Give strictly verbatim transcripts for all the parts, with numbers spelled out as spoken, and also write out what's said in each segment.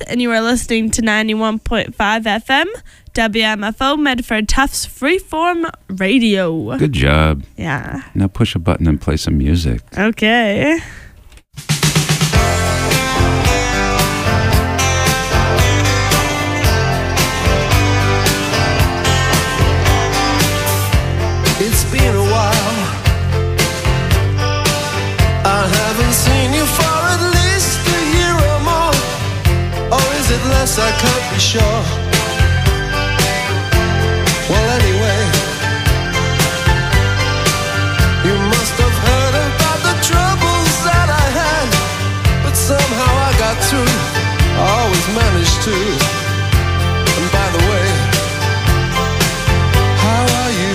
and you are listening to ninety-one point five F M, W M F O, Medford Tufts Freeform Radio. Good job. Yeah. Now push a button and play some music. Okay. It's been a while. I haven't seen you for at least a year or more. Or is it less? I can't be sure. Well, anyway, you must have heard about the troubles that I had. But somehow I got through. I always managed to. And by the way, how are you?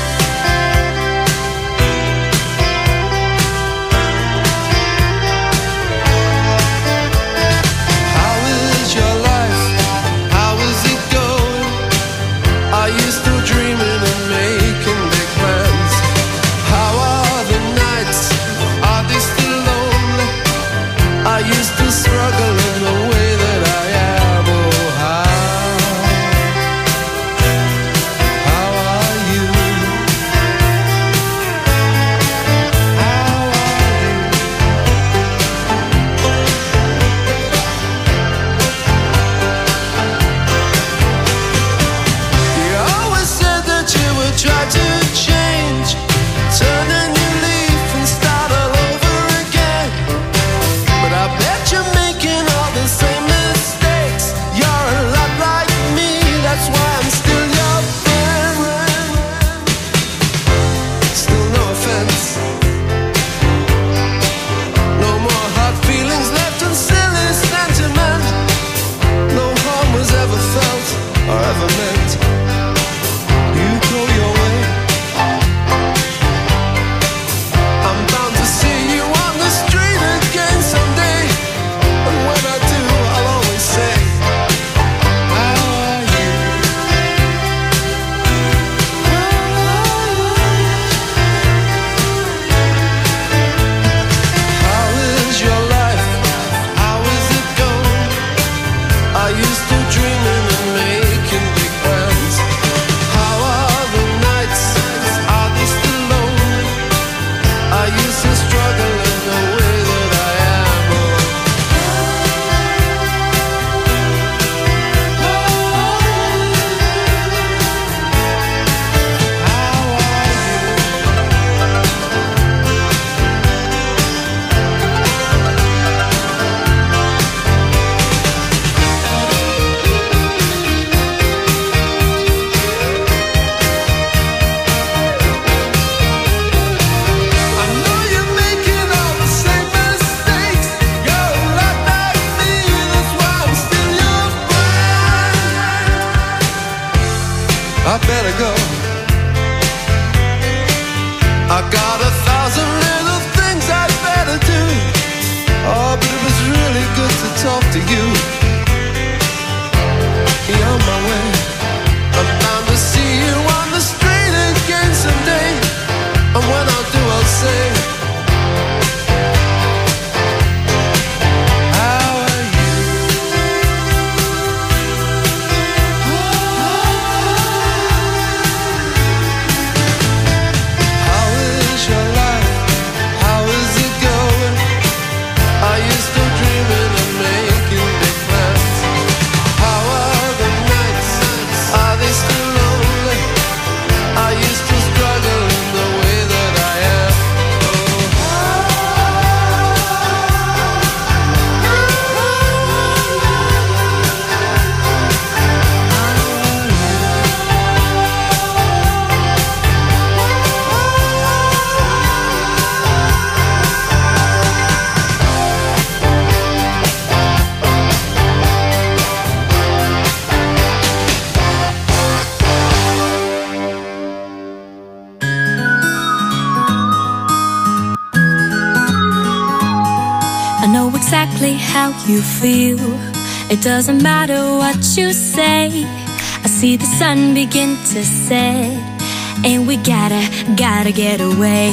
How you feel, it doesn't matter what you say. I see the sun begin to set, and we gotta, gotta get away.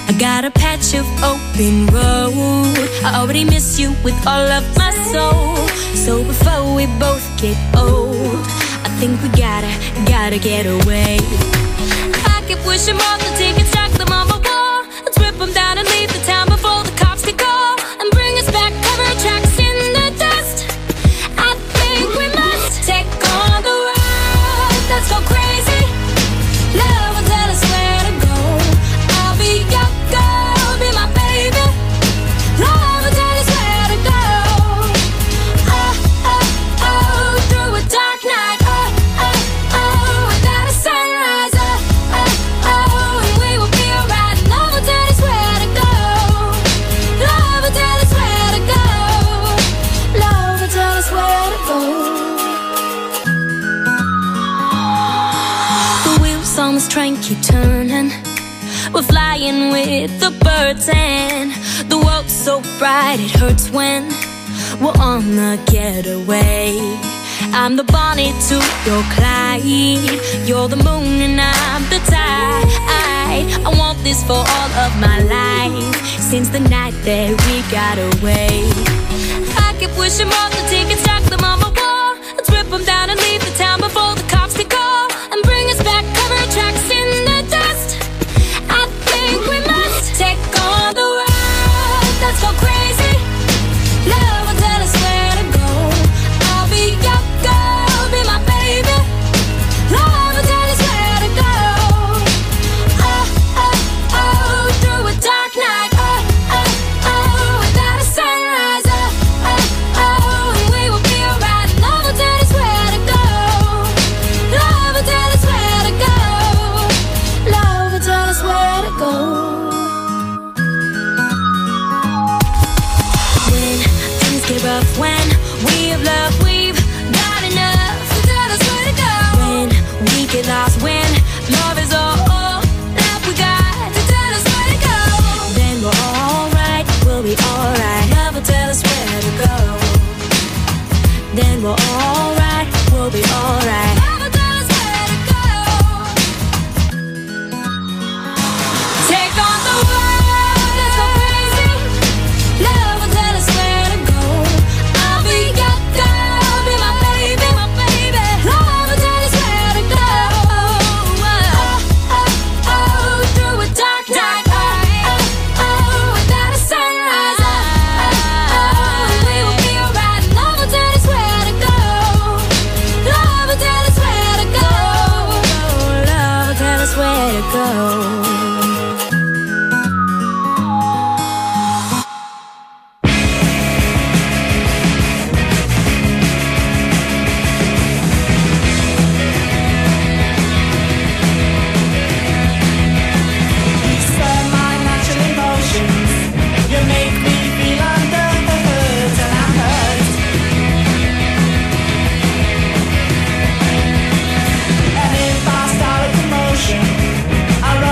I got a patch of open road. I already miss you with all of my soul. So before we both get old, I think we gotta, gotta get away. I keep wishing on the tickets, stack them on my wall. Let's rip them down and leave the town before the cops can call and bring us back, cover our tracks in the dust. I think we must take on the road. Let's go crazy. Love until I swear to go. I'll be your girl, be my baby. Love until I swear to go. Oh, oh, oh, through a dark night. Oh, oh, oh, without a sunrise. Oh, oh, oh, and we will be alright. Love until I swear to go. Love until I swear to go. Love until I swear to go. The wheels on this train keep turning. We're flying with the birds and the world's so bright it hurts when we're on the getaway. I'm the Bonnie to your Clyde. You're the moon and I'm the tide. I want this for all of my life, since the night that we got away. I keep wishing on the tickets, stack them on my wall. Let's rip them down and leave the town before the cops can call and bring us back, cover our tracks in the dust. I think we must take on the road. Let's go crazy. Love until I swear to go. I'll be your girl, be my baby. Love until I swear to go. Oh, oh, oh, through a dark night. Oh, oh, oh, without a sunrise. Oh, oh, oh, and we will be alright. Love until I swear to go. Love until I swear to go. Love until I swear to go. When things get rough, when we have love, we've got enough. Until I swear to go. When we get lost, when love is all, all that we got. Until I swear to go. Then we're alright, we'll be alright. Love until I swear to go. Then we're alright, we'll be alright. Love until I swear to go. Take on the world, let's go crazy. Love until I swear to go. I'll be your girl, be my baby, my baby. Love until I swear to go. Oh, oh, oh, through a dark night. Oh, oh, oh, without a sunrise. Oh, oh, and we will be alright. Love until I swear to go. Love until I swear to go. Love until I swear to go. Spur my natural emotions. You make me feel under the hood and I'm hurt. And if I start a commotion, I run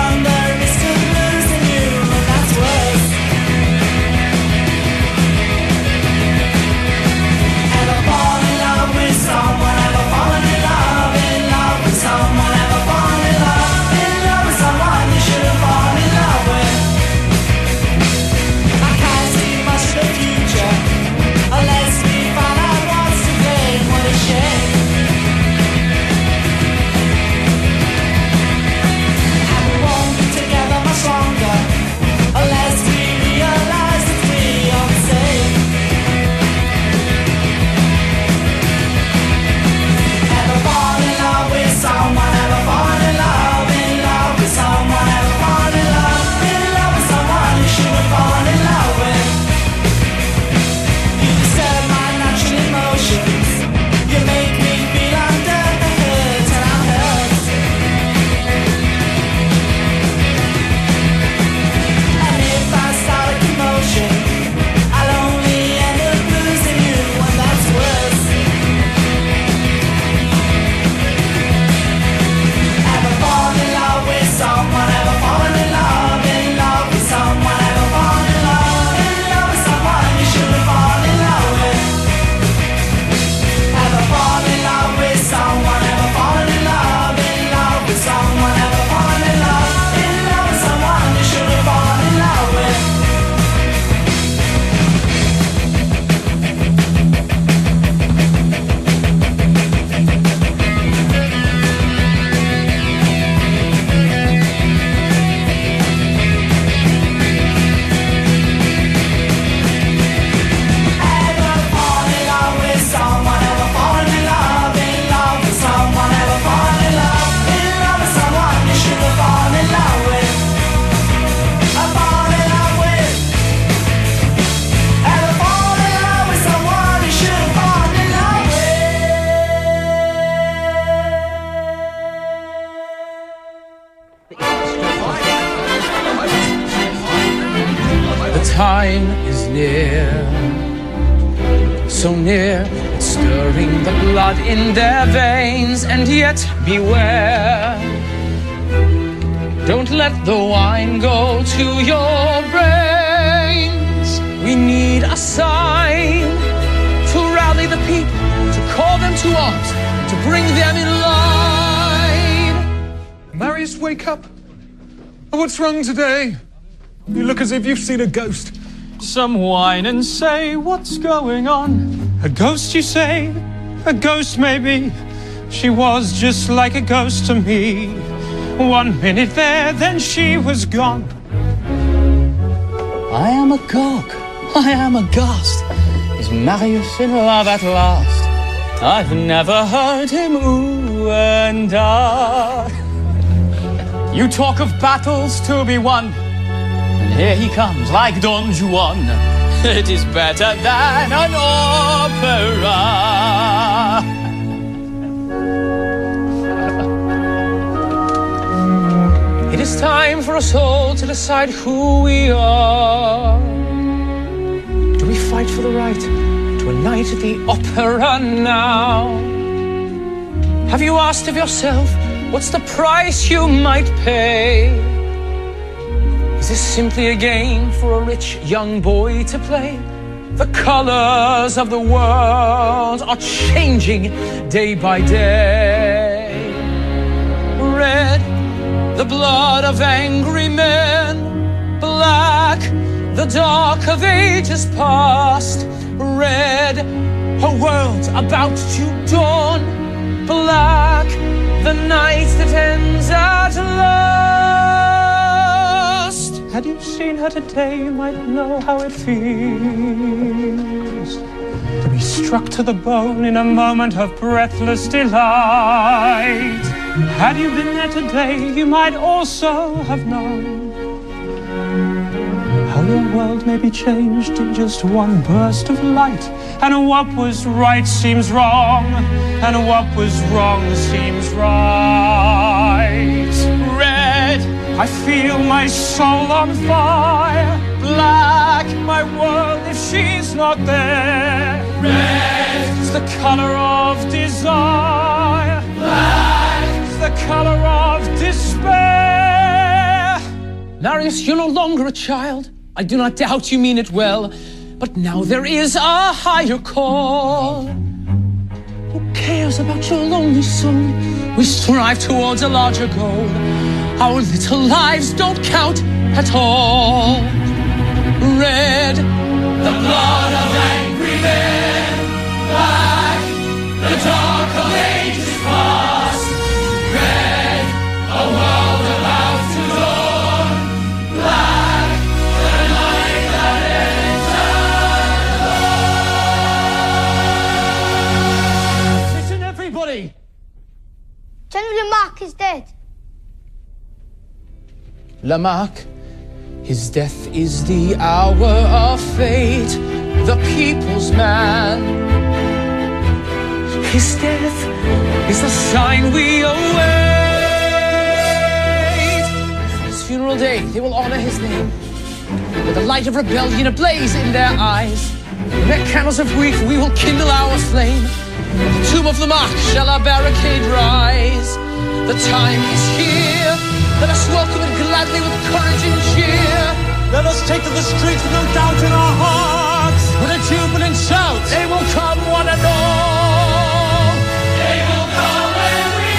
so near, it's stirring the blood in their veins. And yet beware, don't let the wine go to your brains. We need a sign to rally the people, to call them to arms, to bring them in line. Marius, wake up. What's wrong today? You look as if you've seen a ghost. Some whine and say, what's going on? A ghost, you say? A ghost, maybe. She was just like a ghost to me. One minute there, then she was gone. I am agog, I am aghast. Is Marius in love at last? I've never heard him ooh and ah. You talk of battles to be won, and here he comes like Don Juan. It is better than an opera. It is time for us all to decide who we are. Do we fight for the right to a night at the opera now? Have you asked of yourself, what's the price you might pay? Is this simply a game for a rich young boy to play? The colors of the world are changing day by day. Red, the blood of angry men. Black, the dark of ages past. Red, a world about to dawn. Black, the night that ends at last. Had you seen her today, you might know how it feels to be struck to the bone in a moment of breathless delight. Had you been there today, you might also have known how your world may be changed in just one burst of light. And what was right seems wrong, and what was wrong seems right. Red, I feel my soul on fire. Black, my world if she's not there. Red, it's the color of desire. Black, it's the color of despair. Marius, you're no longer a child. I do not doubt you mean it well. But now there is a higher call. Who cares about your lonely soul? We strive towards a larger goal. Our little lives don't count at all. Red, the blood of angry men. Black, the dark of ages past. Red, a world about to dawn. Black, the night that ends at last. Listen, everybody. General Lamarck is dead. Lamarck, his death is the hour of fate, the people's man. His death is the sign we await. His funeral day, they will honor his name with the light of rebellion ablaze in their eyes. In their candles of grief, we will kindle our flame. At the tomb of Lamarck shall our barricade rise. The time is here. Let us welcome it gladly with courage and cheer. Let us take to the streets with no doubt in our hearts. With a jubilant shout, they will come one and all. They will come and we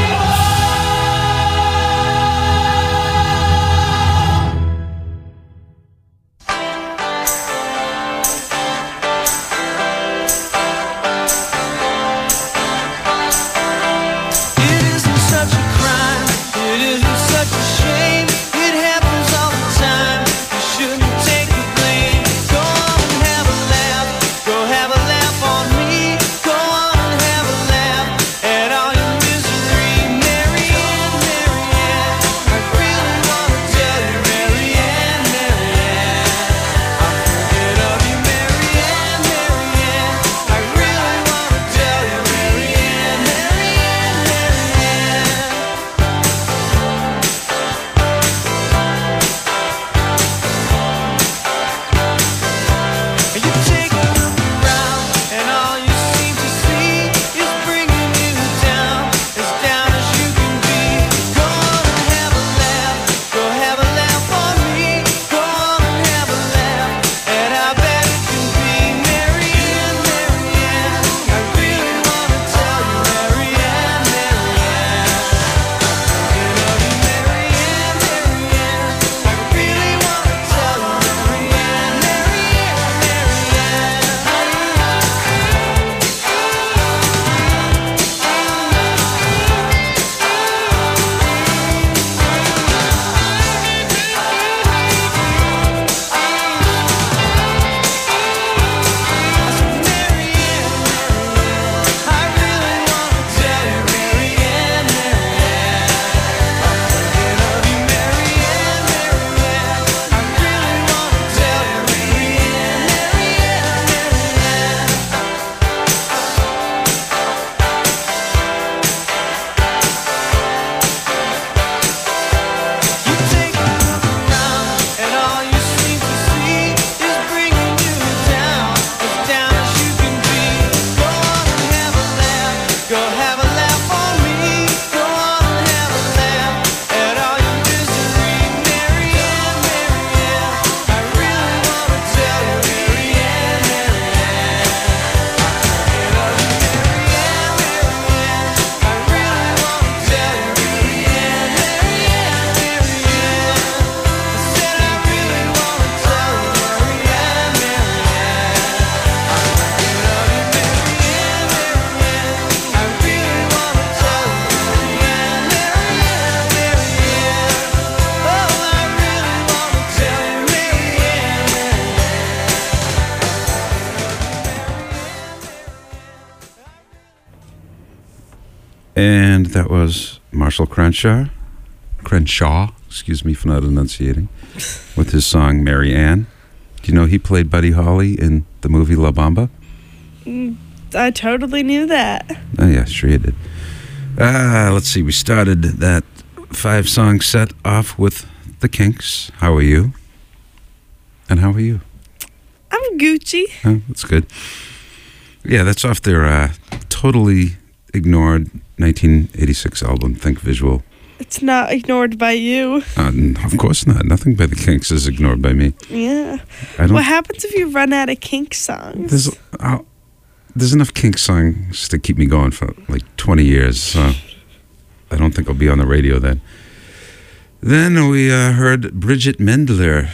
It isn't such a crime. It isn't such a shame. It happens all the time. You shouldn't take the blame. Go on And that was Marshall Crenshaw, Crenshaw, excuse me for not enunciating, with his song Mary Ann. Do you know he played Buddy Holly in the movie La Bamba? Mm, I totally knew that. Oh, yeah, sure you did. Ah, let's see. We started that five-song set off with the Kinks. How are you? And how are you? I'm Gucci. Oh, that's good. Yeah, that's off their uh, totally ignored nineteen eighty-six album, Think Visual. It's not ignored by you. Uh, n- of course not. Nothing by the Kinks is ignored by me. Yeah. I don't, What happens if you run out of Kink songs? There's, uh, there's enough Kink songs to keep me going for like twenty years, so I don't think I'll be on the radio then. Then we uh, heard Bridget Mendler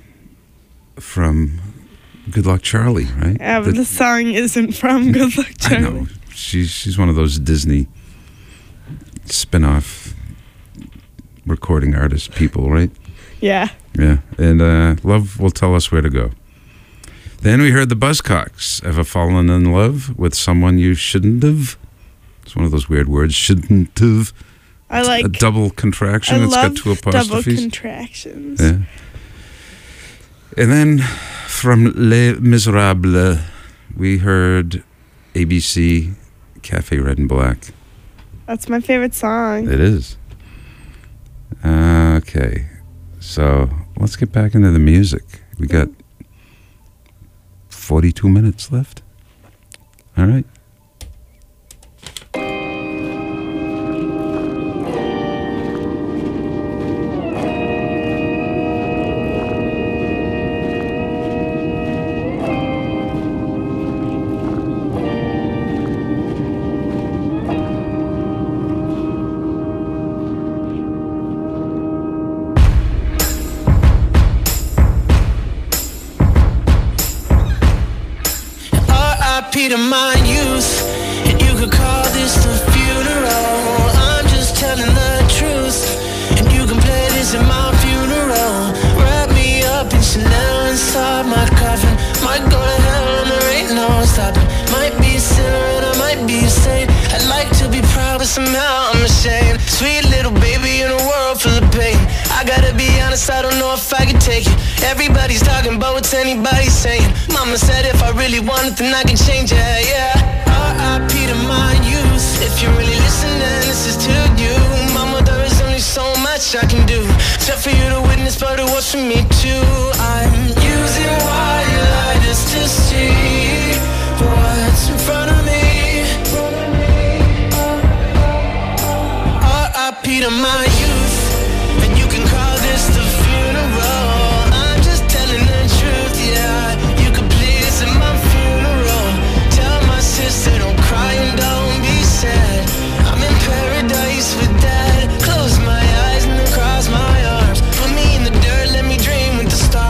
from Good Luck Charlie, right? Yeah, but the, the song isn't from Good Luck Charlie. I know. She's, she's one of those Disney spin-off recording artist people, right? Yeah. Yeah. And uh, Love Will Tell Us Where to Go. Then we heard the Buzzcocks. Ever fallen in love with someone you shouldn't have? It's one of those weird words. Shouldn't have. I like a double contraction. I It's love got two apostrophes. Double contractions. Yeah. And then from Les Miserables, we heard A B C Cafe Red and Black. That's my favorite song. It is. Uh, okay. So let's get back into the music. We got forty-two minutes left. All right. To my youth, and you could call this the funeral. I'm just telling the truth, and you can play this at my funeral. Wrap me up in Chanel inside my coffin. Might go to hell and there ain't no stopping. Might be a sinner and I might be a saint. I'd like to be proud but somehow I'm ashamed. Sweet little baby in a world full of pain. I gotta be honest, I don't know if I can take it. Everybody's talking about what's anybody saying. Mama said if I really want it then I can change it, yeah. R I P to my youth. If you're really listening, this is to you. Mama, there is only so much I can do. Except for you to witness, but it was for me too. I'm using white lighters to see what's in front of me. R I P to my youth. And you can call this the funeral. I'm just telling the truth, yeah. You can please at my funeral. Tell my sister don't cry and don't be sad. I'm in paradise with dad. Close my eyes and then cross my arms. Put me in the dirt, let me dream with the stars.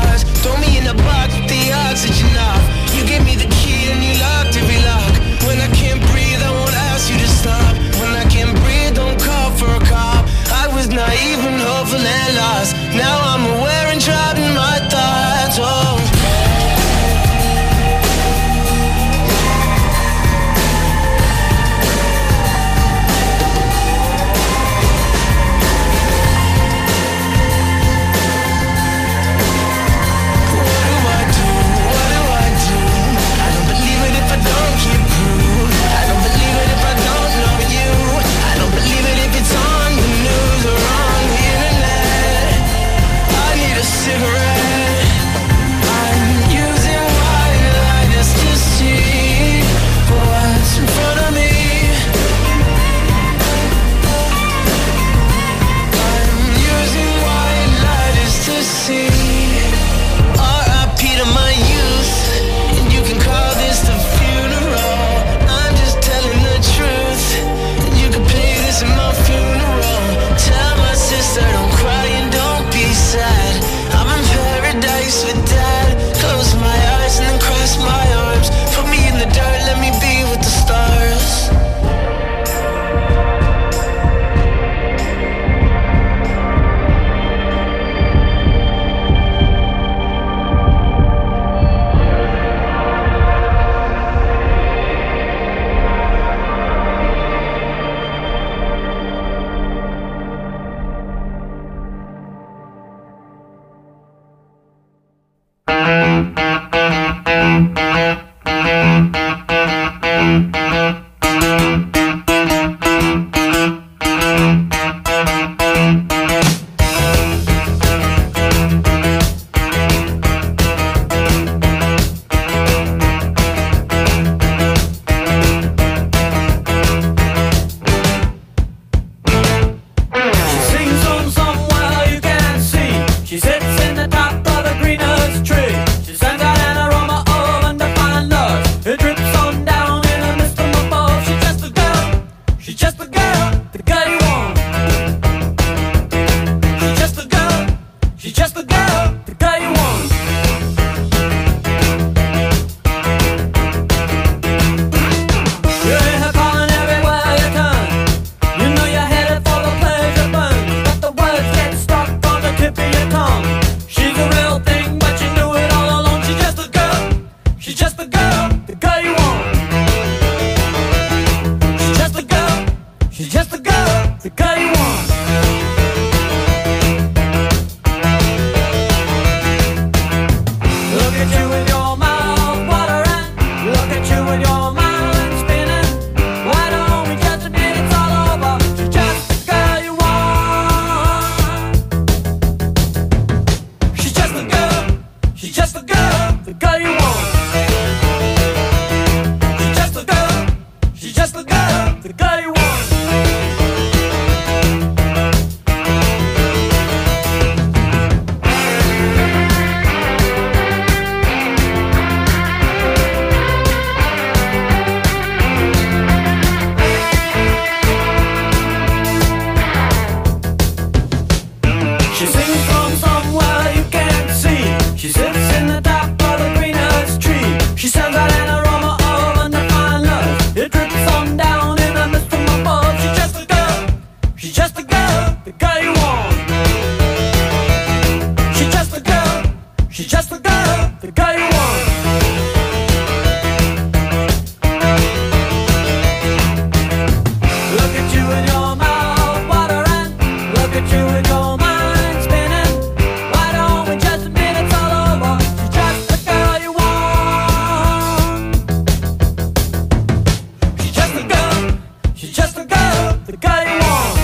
the girl you want.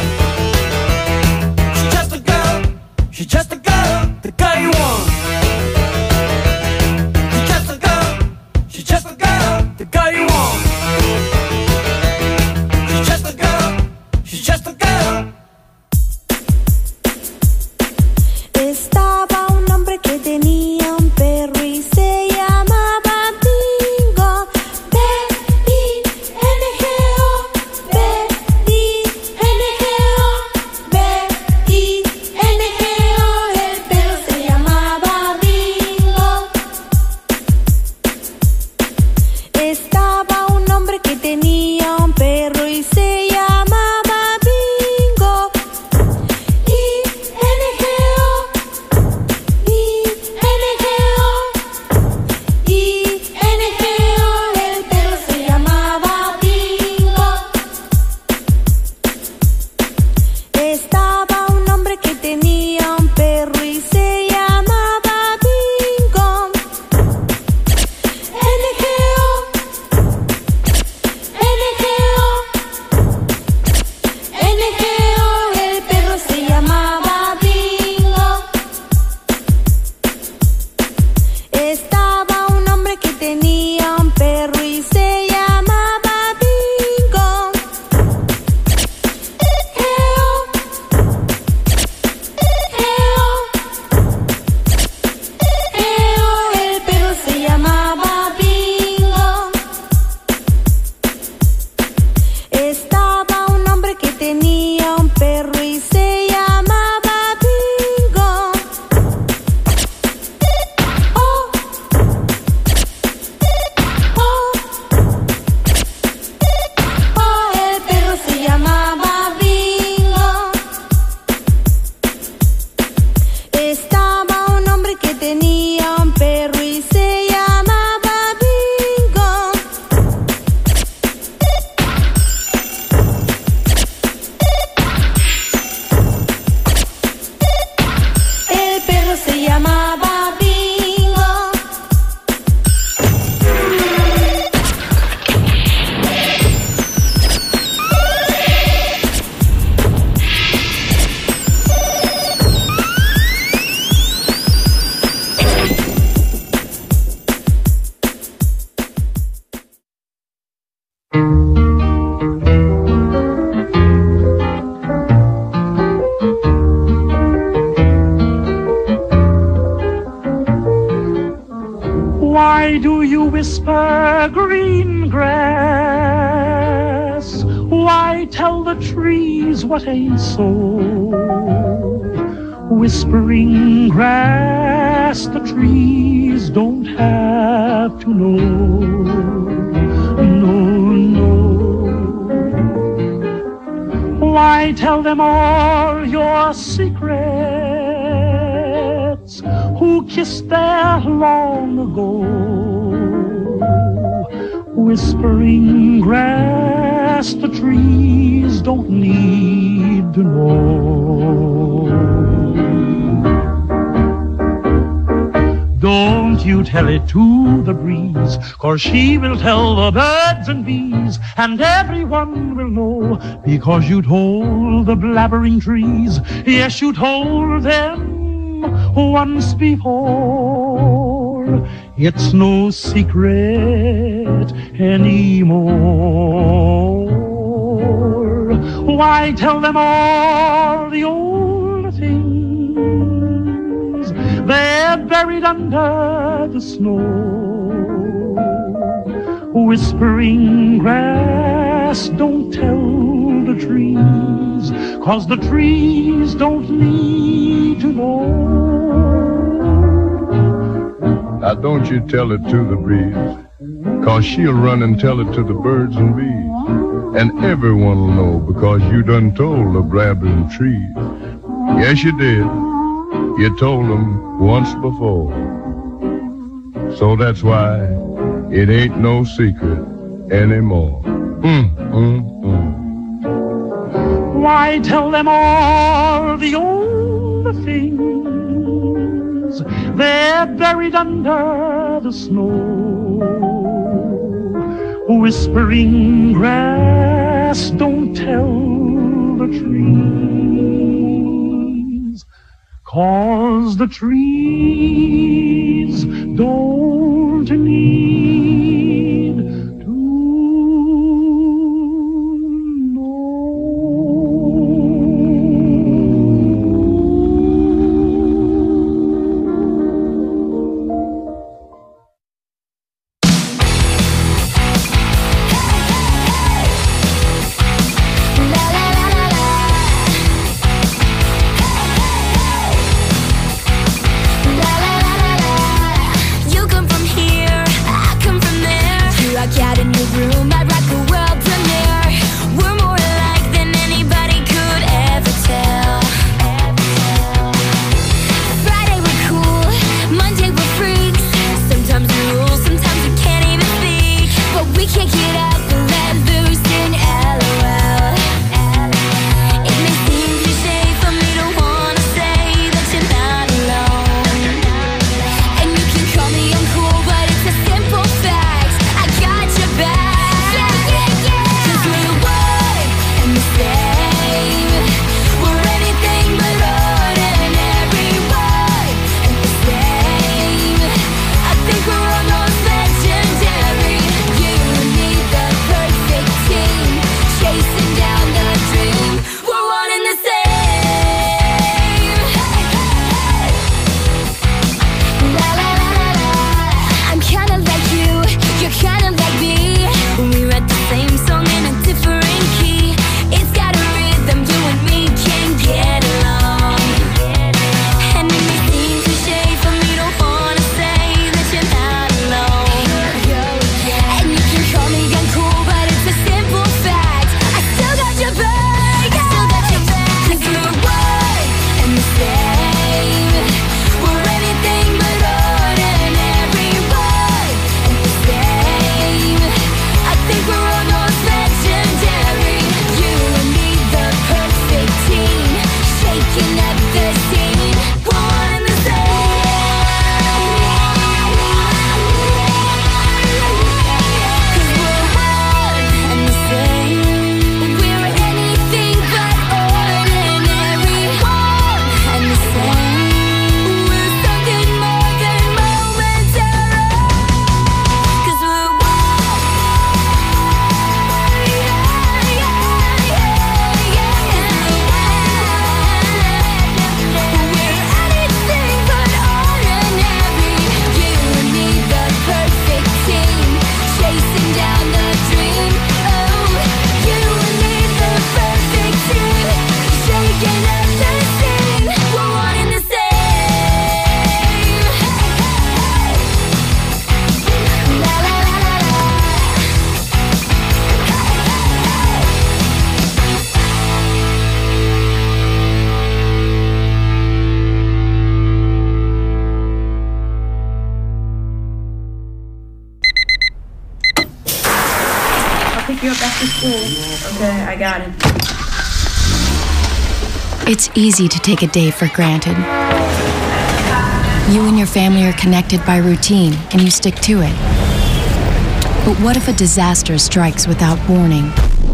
She's just a girl, she's just a girl, the girl you want. She's just a girl, she's just a girl, the girl you want. She's just a girl, she's just a girl. Estaba un hombre que tenía un perro y se llamaba Bingo. B I N G O, B I N G O, B I N G O. El perro se llamaba Bingo. Estaba un hombre que tenía un perro y se llamaba Bingo. I N G O, I N G O, I N G O. El perro se llamaba Bingo. Estaba un hombre que tenía un perro y se llamaba Bingo. N G O, N G O, N G O. El perro se llamaba Bingo. Estaba un hombre que tenía un perro y se llamaba Bingo. Geo, Geo, Geo. El perro se llamaba Bingo. Estaba un hombre que tenía un perro y se llamaba Bingo. Oh, oh, oh, el perro se llamaba Bingo. Estaba un hombre que tenía un perro y se llamaba Bingo. El perro se llamaba Bingo. Why do you whisper green grass? Why tell the trees what ain't so? Whispering grass, the trees don't have to know. No, no. Why tell them all your secrets? Who kissed there long ago? Whispering grass, the trees don't need to know. Don't you tell it to the breeze, 'cause she will tell the birds and bees, and everyone will know, because you told the blabbering trees. Yes, you told them once before. It's no secret anymore. Why tell them all the old things? They're buried under the snow. Whispering grass, don't tell the trees, 'cause the trees don't need to know. Now don't you tell it to the breeze, 'cause she'll run and tell it to the birds and bees. And everyone will know, because you done told the blabbering trees. Yes, you did. You told them once before. So that's why it ain't no secret anymore. Mm, mm, mm. Why tell them all the old things? They're buried under the snow. Whispering grass, grass don't tell the trees, 'cause the trees don't need to pick you up after school. Okay, I got it. It's easy to take a day for granted. You and your family are connected by routine, and you stick to it. But what if a disaster strikes without warning?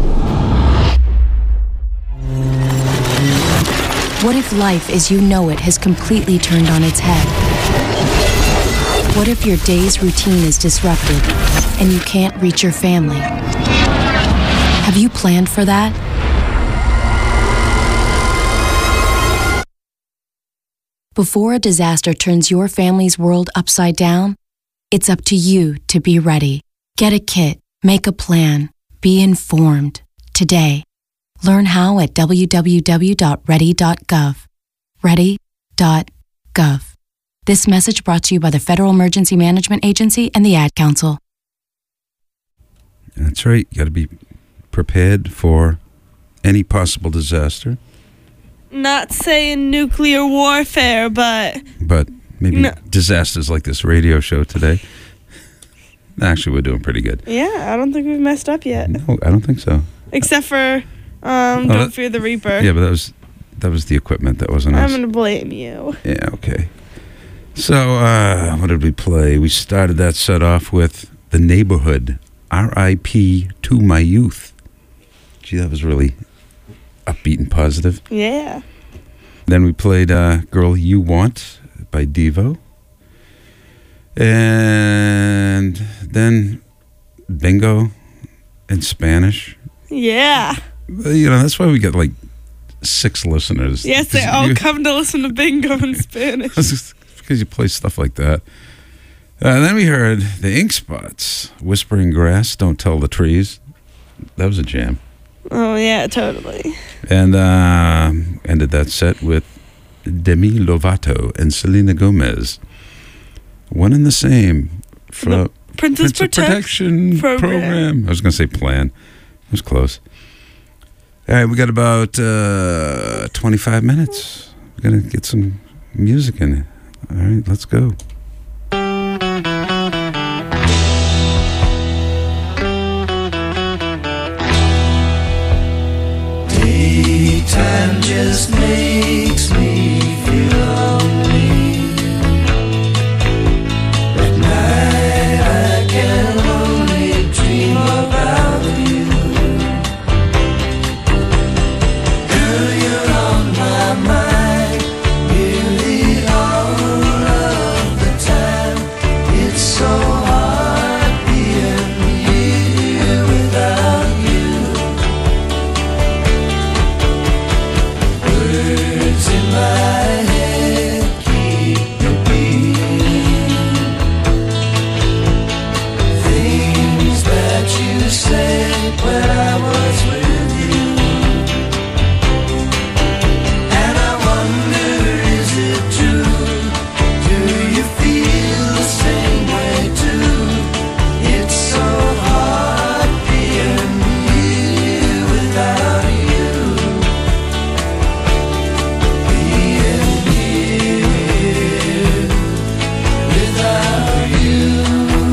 What if life as you know it has completely turned on its head? What if your day's routine is disrupted and you can't reach your family? Have you planned for that? Before a disaster turns your family's world upside down, it's up to you to be ready. Get a kit, make a plan, be informed today. Learn how at w w w dot ready dot gov. ready dot gov. This message brought to you by the Federal Emergency Management Agency and the Ad Council. That's right. You got to be prepared for any possible disaster. Not saying nuclear warfare, but... But maybe No. disasters like this radio show today. Actually, we're doing pretty good. Yeah, I don't think we've messed up yet. No, I don't think so. Except for um, Oh, Don't that- Fear the Reaper. Yeah, but that was that was the equipment. That wasn't I'm us. going to blame you. Yeah, okay. So, uh, what did we play? We started that set off with The Neighborhood, R I P to My Youth. Gee, that was really upbeat and positive. Yeah. Then we played uh, Girl You Want by Devo. And then Bingo in Spanish. Yeah. You know, that's why we get like six listeners. Yes, they all come to listen to Bingo in Spanish. Because you play stuff like that. Uh, then we heard the Ink Spots, Whispering Grass, Don't Tell the Trees. That was a jam. Oh, yeah, totally. And uh, ended that set with Demi Lovato and Selena Gomez. One and the same. From The Princess Princess Protect- Protection Program. Program. I was going to say plan. It was close. All right, we got about uh, twenty-five minutes. We're going to get some music in it. All right, let's go. Daytime just makes me feel lonely. At night I can only dream about you. Girl, you're on my mind, nearly all of the time. It's so hard being here without you. Words in my head keep repeating things that you said when I was with you. And I wonder, is it true? Do you feel the same way too? It's so hard being here without you. Being here without you.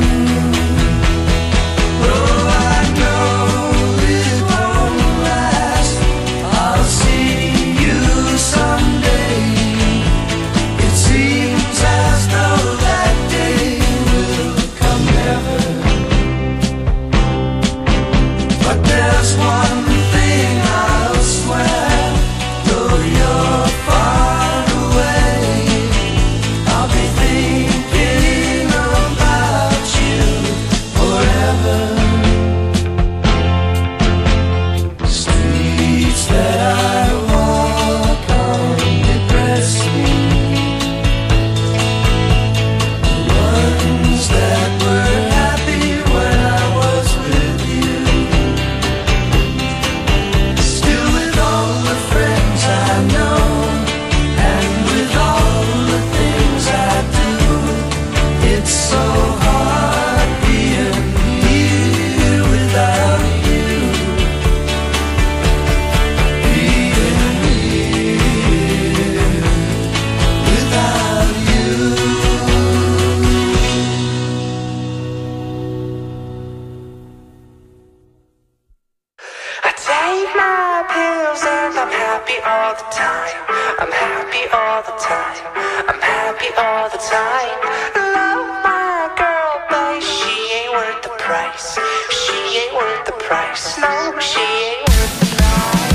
Oh, I know it won't last. I'll see you someday. It seems as though that day will come never. But there's one thing I'll swear. Though you're far away, I'll be thinking about you forever. Streets that I walk on depress me. The ones that were happy when I was with you. Still with all the friends I know, and with all the things I do, it's so hard being here without you. Being here without you. I take my pills and I'm happy all the time. I'm happy all the time. I'm happy all the time. Love my girl, but she ain't worth the price. She ain't worth the price. No, she ain't worth the price.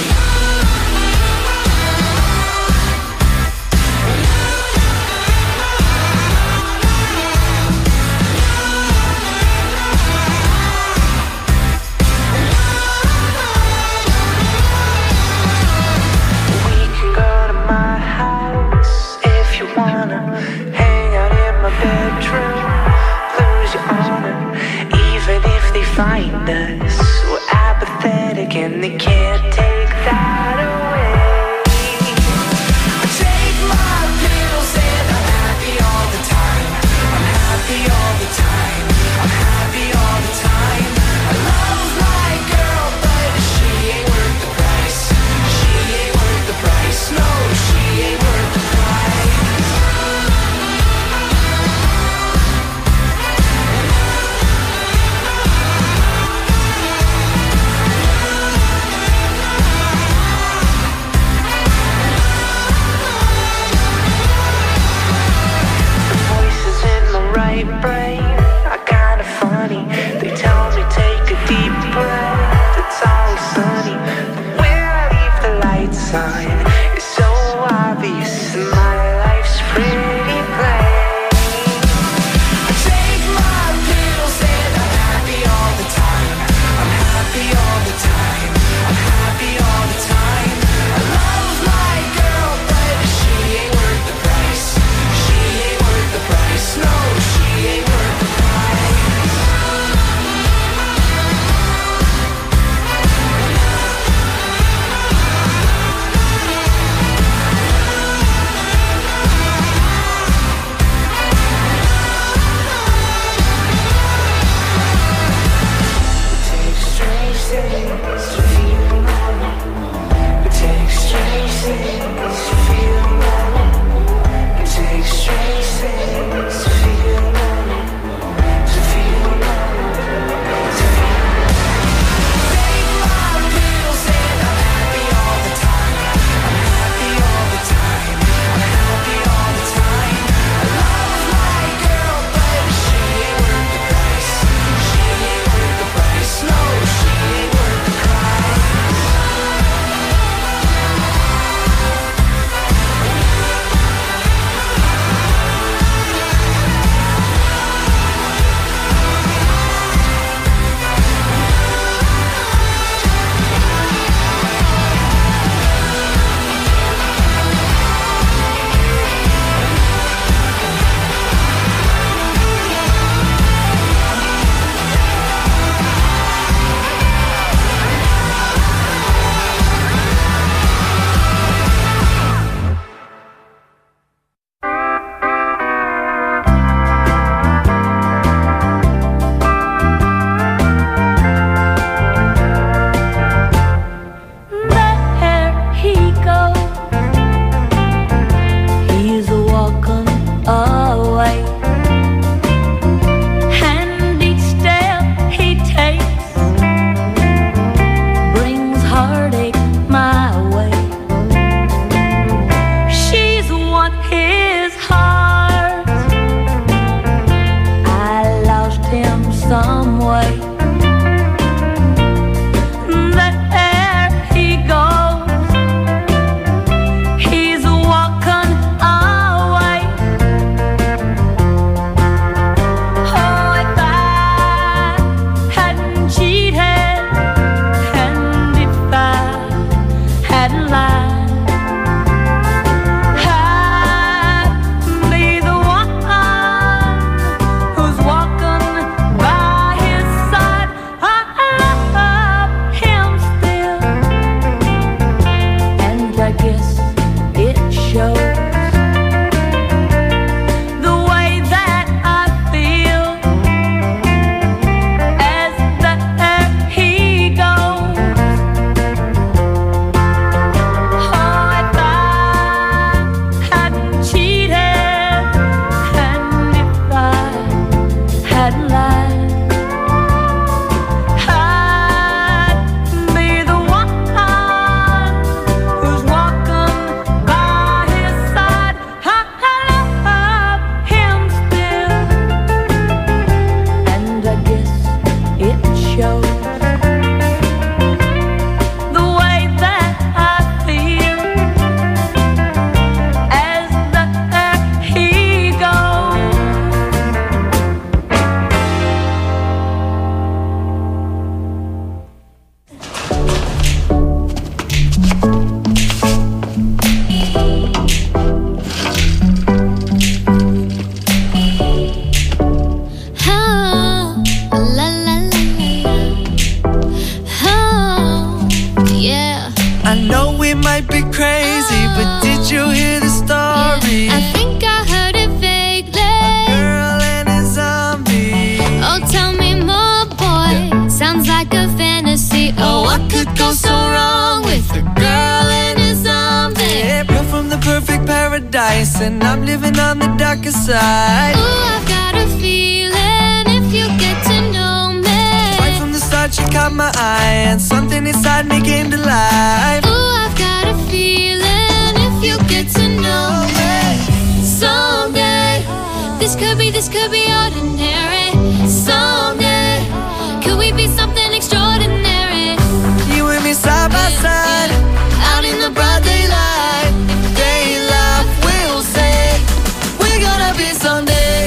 We can go to my house if you wanna. Hang out in my bedroom, lose your honor. Even if they find us, we're apathetic and they can't take that away. I take my pills and I'm happy all the time. I'm happy all the time. I'm happy all the time. I love my girl, but she ain't worth the price. She ain't worth the price. No, she ain't worth the price. could be crazy, but did you hear the story? I think I heard it vaguely. A girl and a zombie. Oh, tell me more, boy. Sounds like a fantasy. Oh, what could go so wrong with a girl and a zombie? Yeah, we're from the perfect paradise, and I'm living on the darker side. Ooh, I've got a feeling if you get to know me. Right from the start, you caught my eye, and something inside me came to life. Ooh, I've got a feeling if you get to know me. Someday, this could be, this could be ordinary. Someday, could we be something extraordinary? You and me side by side, out in the broad daylight. Daylight, we'll say we're gonna be someday.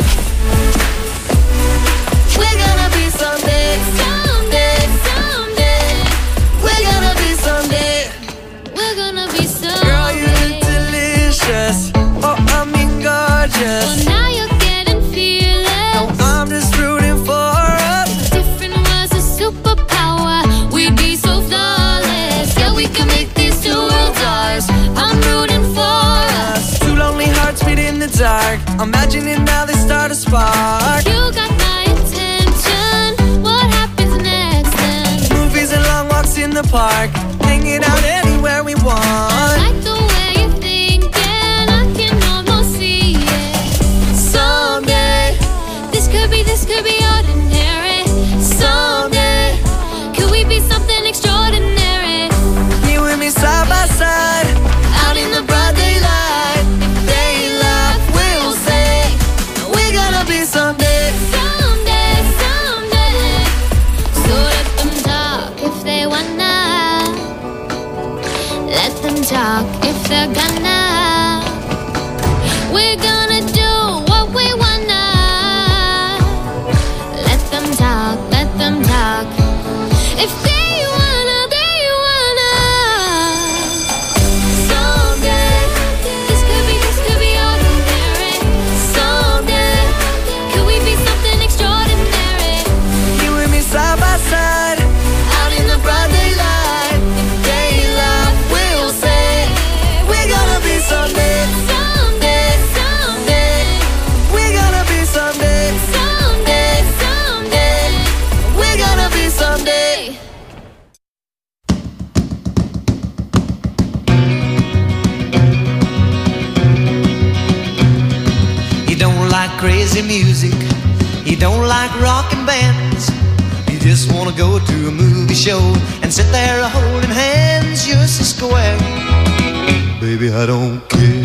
We're gonna be someday. Someday, someday, We're gonna be someday. we're gonna be someday. Girl, you look delicious. Oh, I mean gorgeous. Well, now you're getting feelings. No, I'm just rooting for us. Different was a superpower. We'd be so flawless. Yeah, we can make these two worlds ours. I'm rooting for us. Two lonely hearts meet in the dark. Imagining now they start a spark. You got my attention. What happens next then? Movies and long walks in the park. Hanging out anywhere we I want. like the way you're thinking. I can almost see it. Someday, This could be, this could be ordinary. someday, Could we be something extraordinary? you and me side by side, out in the broad daylight. Daylight, we'll say we're gonna be someday. Someday, someday. So let them talk if they wanna. Let them talk if they're gonna. We're gonna do what we wanna. Let them talk, let them talk. If they wanna, they wanna. Someday, This could be, this could be ordinary. someday, Could we be something extraordinary? you and me side by side, out in the broad daylight. Daylight, we'll say we're gonna be someday. Someday, someday, We're gonna be someday. someday, someday. We're gonna be someday. You don't like crazy music, you don't like rockin' bands. You just wanna go to a movie show and sit there holding hands. You're so square, baby, I don't care.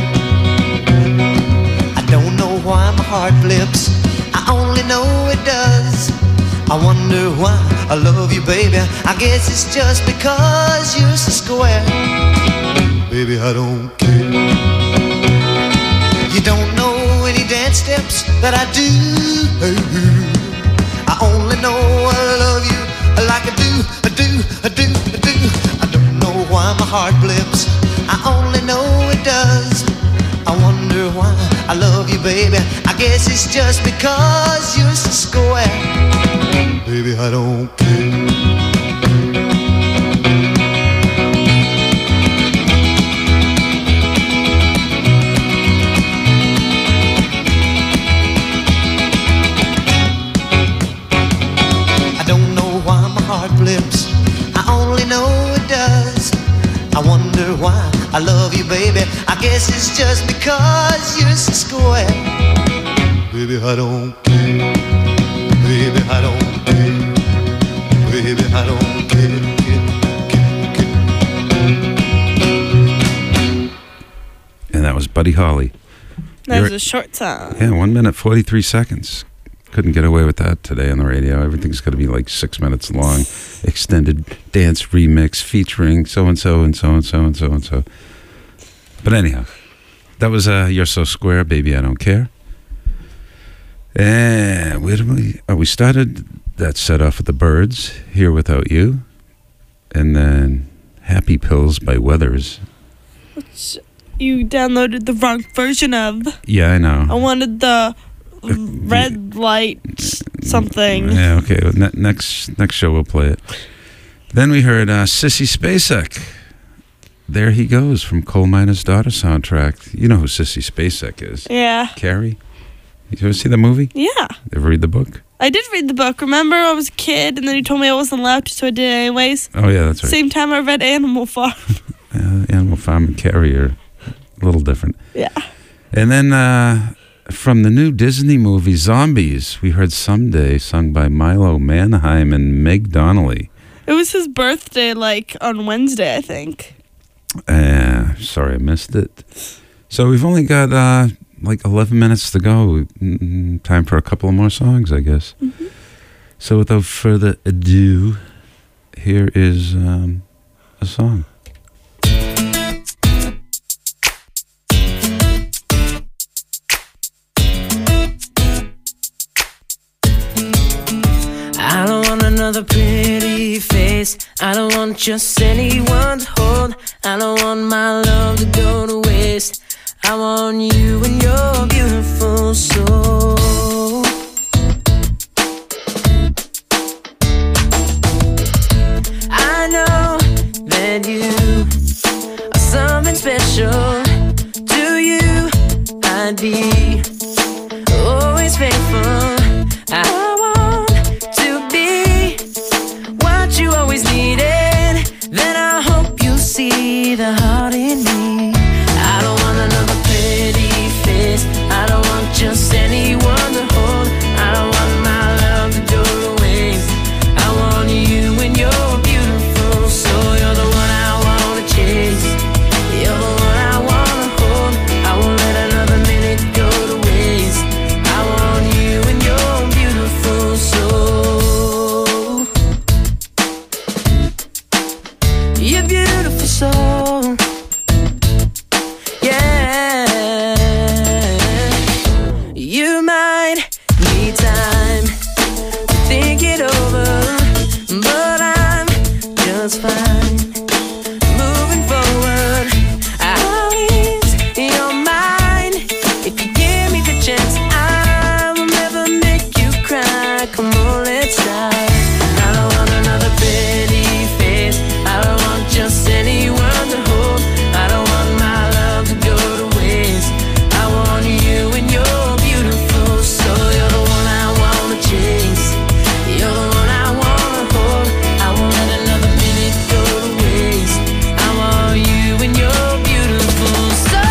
I don't know why my heart flips, I only know it does. I wonder why I love you, baby. I guess it's just because you're so square, baby, I don't care. You don't know any dance steps that I do. I only know I love you like I do, I do, I do, I do. I don't know why my heart blips, I only know it does. I wonder why I love you, baby. I guess it's just because you're so square, baby, I don't care. I don't know why my heart blips, I only know it does. I wonder why I love you, baby. I guess it's just because you're so square, baby, I don't care. Baby, I don't care. Baby, I don't care. And that was Buddy Holly. That was You're- a short song. Yeah, one minute, forty-three seconds. Couldn't get away with that today on the radio. Everything's got to be like six minutes long. Extended dance remix featuring so-and-so and so-and-so and so-and-so. But anyhow, that was uh, You're So Square, Baby, I Don't Care. And where did we... Oh, we started that set off with the Byrds, Here Without You. And then Happy Pills by Weathers. Which you downloaded the wrong version of. Yeah, I know. I wanted the red light something. Yeah, okay. Well, ne- next next show we'll play it. Then we heard uh, Sissy Spacek There He Goes from Coal Miner's Daughter soundtrack. You know who Sissy Spacek is. Yeah. Carrie? You ever see the movie? Yeah. Ever read the book? I did read the book. Remember, I was a kid, and then you told me I wasn't allowed to, so I did it anyways. Oh, yeah, that's right. Same time I read Animal Farm. uh, Animal Farm and Carrie are a little different. Yeah. And then uh, from the new Disney movie Zombies, we heard Someday, sung by Milo Manheim and Meg Donnelly. It was his birthday, like, on Wednesday, I think. Uh, sorry, I missed it. So we've only got uh, like eleven minutes to go. Mm, time for a couple of more songs, I guess. Mm-hmm. So without further ado, here is um, a song. I don't want another pretty face. I don't want just anyone to hold. I don't want my love to go to waste. I want you and your beautiful soul. I know that you are something special. To you, I'd be always faithful. I want to be what you always needed. Then I hope you'll see the heart in me. I don't want another pretty face. I don't want just anyone to hold. I don't want my love to go to waste. I want you and your beautiful soul. You're the one I wanna chase. You're the one I wanna hold. I won't let another minute go to waste. I want you and your beautiful soul. Your beautiful soul. Yeah. You might need time to think it over, but I'm just fine moving forward. I'll ease your mind if you give me the chance. I will never make you cry. Come on, let's try. I don't want another pretty face. I don't want just anyone to hold. I don't want my love to go to waste. I want you and your beautiful soul. You're the one I wanna chase. You're the one I wanna hold. I won't let another minute go to waste. I want you and your beautiful soul.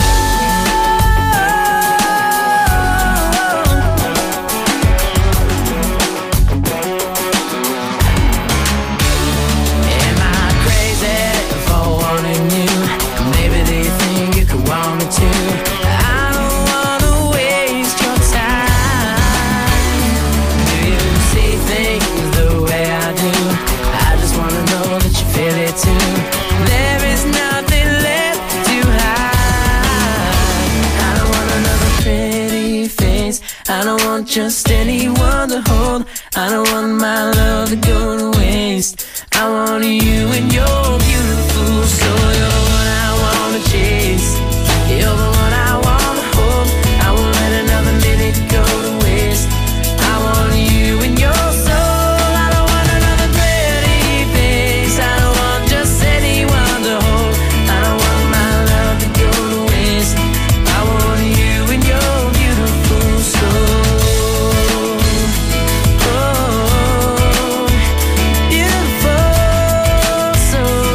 Am I crazy for wanting you? Maybe they think you could want me too. I don't wanna waste your time. Do you see things the way I do? I just wanna know that you feel it too. There is nothing left to hide. I don't want another pretty face. I don't want just anyone to hold. I don't want my love to go to waste. I want you and your beautiful soul. You're the one I wanna chase. You're the one I wanna hold. I won't let another minute go to waste. I want you and your soul. I don't want another pretty face. I don't want just anyone to hold. I don't want my love to go to waste. I want you and your beautiful soul. Oh, beautiful soul.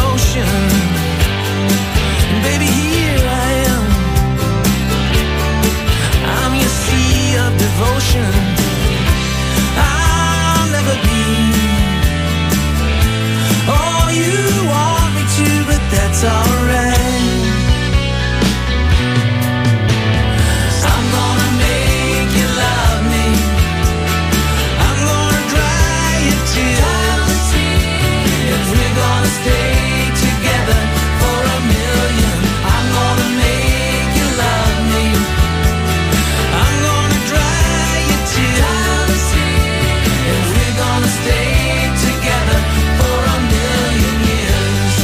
ocean. And baby, here I am. I'm your sea of devotion. I'll never be all you want me to, but that's alright. I'm gonna make you love me. I'm gonna dry your tears. If we're gonna stay together for a million, I'm gonna make you love me. I'm gonna dry your tears. If we're gonna stay together for a million years.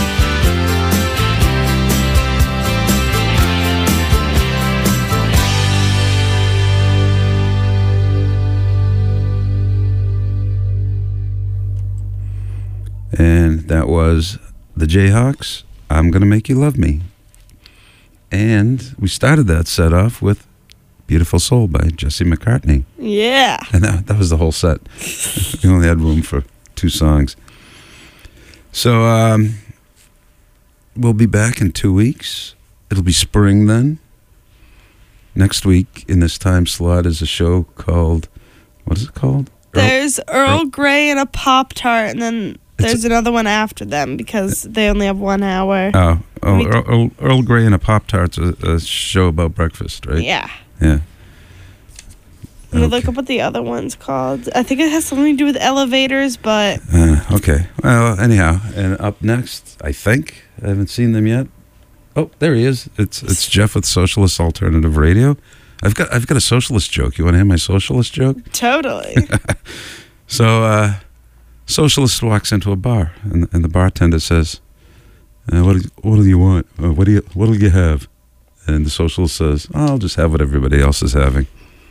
And that was the Jayhawks, I'm Gonna Make You Love Me. And we started that set off with Beautiful Soul by Jesse McCartney. Yeah. And that, that was the whole set. We only had room for two songs. So um, we'll be back in two weeks. It'll be spring then. Next week in this time slot is a show called, what is it called? There's Earl Grey and a Pop-Tart, and then there's another one after them because they only have one hour. Oh, oh We- Earl, Earl, Earl Grey and a Pop-Tart's a, a show about breakfast, right? Yeah. Yeah. Let me look up what the other one's called. I think it has something to do with elevators, but Uh, okay. Well, anyhow, and up next, I think I haven't seen them yet. Oh, there he is. It's it's Jeff with Socialist Alternative Radio. I've got I've got a socialist joke. You want to hear my socialist joke? totally. So, uh, socialist walks into a bar, and, and the bartender says, uh, "What do, what do you want? Uh, what do you What'll you have?" And the socialist says, oh, "I'll just have what everybody else is having."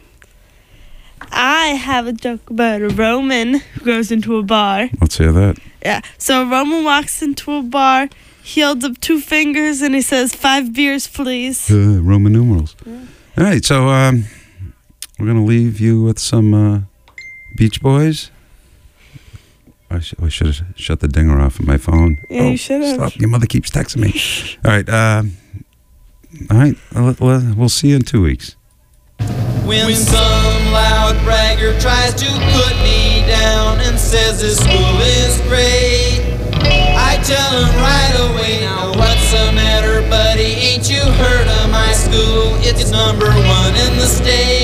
I have a joke about a Roman who goes into a bar. Let's hear that. Yeah. So a Roman walks into a bar. He holds up two fingers and he says, "Five beers, please." Uh, Roman numerals. All right, so um, we're gonna leave you with some uh, Beach Boys. I, sh- I should have shut the dinger off of my phone. Yeah, you should have. Stop! Your mother keeps texting me. All right, um, all right. I'll- I'll- We'll see you in two weeks. When some loud bragger tries to put me down and says this school is great, I tell him right away, now what's the matter, buddy? Ain't you heard of my school? It's number one in the state.